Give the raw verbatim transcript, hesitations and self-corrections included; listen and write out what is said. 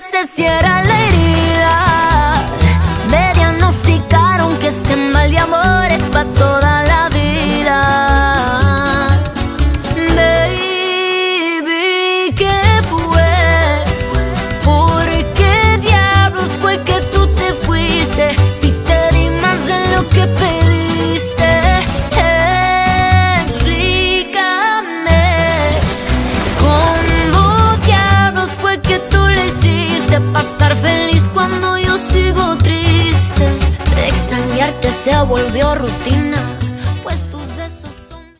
se cierra la herida. Me diagnosticaron que este mal de amor es pa' toda la vida. Baby, ¿qué fue? ¿Por qué diablos fue que tú te fuiste? Si te di más de lo que pediste. Explícame, ¿cómo diablos fue que tú le hiciste pa' estar feliz cuando yo sigo triste? Extrañarte se volvió rutina.